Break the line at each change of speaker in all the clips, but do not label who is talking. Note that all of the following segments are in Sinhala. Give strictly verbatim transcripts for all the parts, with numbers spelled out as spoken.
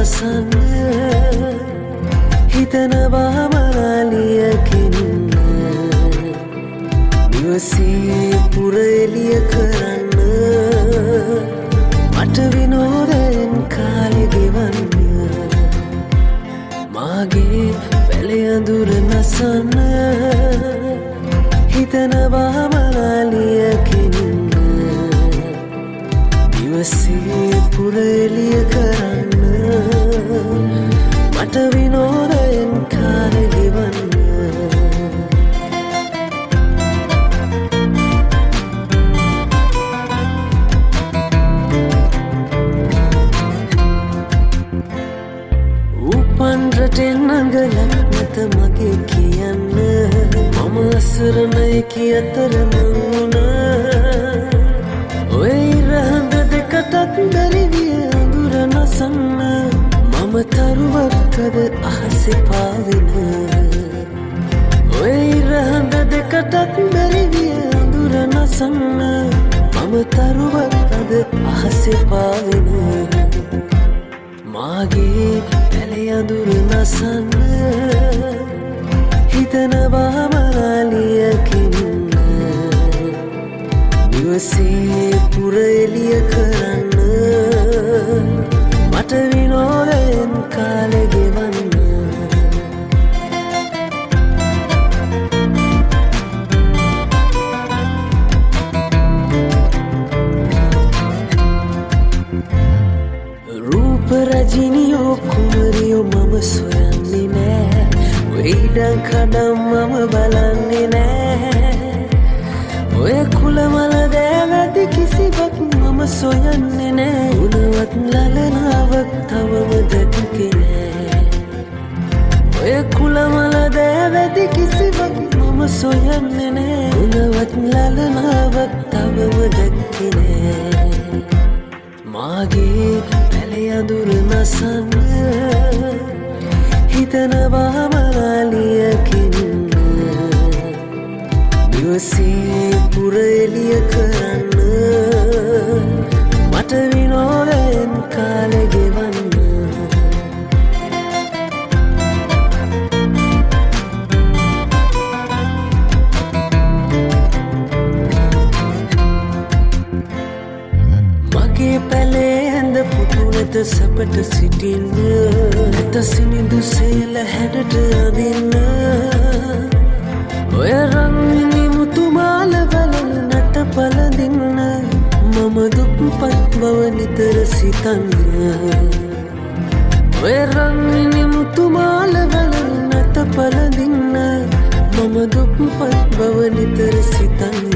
නසන්න හිතනවා මලාලියකින් නිවසේ පුර එළිය කරන්න මට විනෝදයෙන් කාලෙ ගෙවන්න මාගේ පැලේ අඳුර නසන්න හිතනවා මලාලියකින් නිවසේ පුර එළිය කරන්න මට විනෝදයෙන් කාලෙ ගෙවන්න උපන් රටෙන් නඟලක් නැත මගේ කියන්න මම අසරණයි කියතර මං ඔය ඉරහඳ දෙකටත් බැරි විය අඳුර නසන්න මම තරුවක්කද අහසේ පාවෙන ඔය ඉරහඳ දෙකටත් බැරි විය අඳුර නසන්න මම තරුවක්කද අහසේ පාවෙන මාගේ පැලේ අඳුර නසන්න හිතනවා මලාලියකින් නිවසේ පුර එළිය කරන්න මට විනෝදයෙන් කාලෙ ගෙවන්න රූප රජිනියෝ කුමරියෝ මම සොයන්නේ නෑ ඔය ඉඩම් කඩම් මම බලන්නේ නෑ ඔය කුලමල දෑවැදි කිසිවක් මම සොයන්නේ නෑ උනවත් ලලනාවක් තවම දැක්කේ නෑ ඔය කුලමල දෑවැදි කිසිවක් මම සොයන්නේ නෑ උනවත් ලලනාවක් තවම දැක්කේ නෑ මාගේ පැලේ අඳුර නසන්න හිතනවා මලාලියකින් නිවසේ පුර එළිය කරන්න මට විනෝදයෙන් කාලෙ ගෙවන්න මගේ පැලේ ඇඳ පුටු නැත සැපට සිටින්න නැත සිනිඳු සේල හැඩට අදින්න ඔය රංගිනි මුතුමාල බලන නට පලඳින්න මම දුක්පත් බව නිතර සිතන්න ඔය රංගිනි මුතුමාල බලන නට පලඳින්න මම දුක්පත් බව නිතර සිතන්න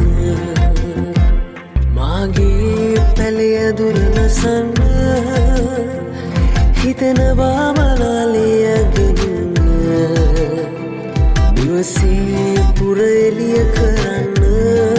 මාගේ පැලේ අඳුර නසන්න හිතනවා මලාලියකින් නිවසේ පුර එළිය කරන්න